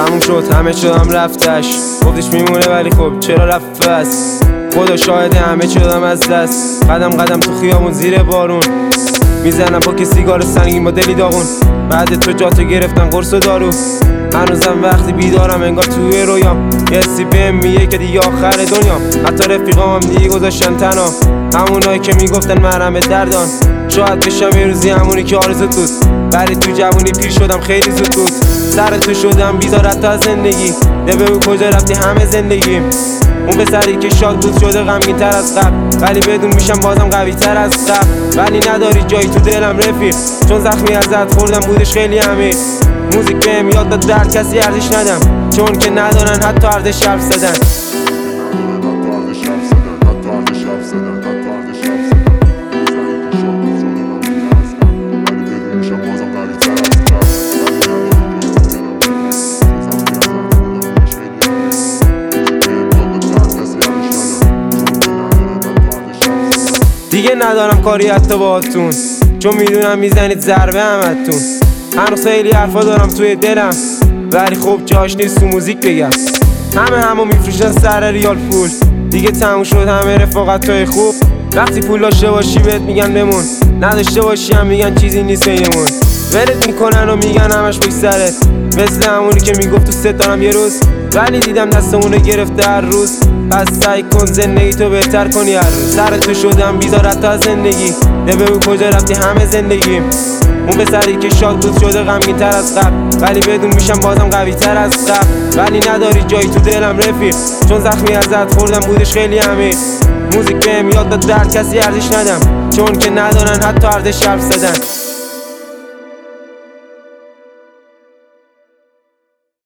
تموم شد همه شدم رفتش، گفتش میمونه ولی خب چرا رفت بس. خدا شاهده همه چی دادم از دست، قدم قدم تو خیابون زیر بارون میزنم با که سیگار سنگین با دلی داغون. بعد تو جاتو گرفتن قرص و دارو، هنوزم وقتی بیدارم انگار توی رویام یه حسی بهم میگه که دیگه آخر دنیام. حتی رفیقام هم دیگه گذاشتن تنها، همونایی که میگفتن مرهم دردان. شاید بشم یه روزی همونی که آرزوت بود، ولی تو جوونی پیر شدم خیلی زود بود. سر تو شدم بیزار حتی از زندگی، ده بگو کجا رفتی همه زندگیم. اون پسری که شاد بود شده غمگین تر از قبل، ولی بدون میشم بازم قوی تر از قبل. ولی نداری جایی تو دلم رفیق، چون زخمی ازت خوردم بودش خیلی عمیق. موزیک بهم یاد داد در کسی ارزش ندم، چون که ندارن حتی ارزش حرف زدن. دیگه ندارم کاری حتی باهاتون، چون میدونم میزنید ضربه همتون. هنوز خیلی حرفا دارم توی دلم، ولی خب جاش نیست تو موزیک بگم. همو میفروشن سر ریال پول، دیگه تموم شد همه رفاقتای خوب. وقتی پول داشته باشی بهت میگن بمون، نداشته باشی هم میگن چیزی نیست بینمون. ولت میکنن و میگن همش پشت سرت، مثل همونی که میگفت تو ستارم یه روز، ولی دیدم دستمونو گرفته هر روز. پس سعی کن زندگی تو بهتر کنی هر روز. سر تو شدم بیزار حتی از زندگی، ده بگو کجا رفتی همه زندگیم. اون پسری که شاد بود شده غمگین تر از قبل، ولی بدون میشم بازم قوی تر از قبل. ولی نداری جایی تو دلم رفیق، چون زخمی ازت خوردم بودش خیلی عمیق. موزیک بهم یاد داد در کسی ارزش ندم، چون که ندارن حتی ارزش حرف زدن.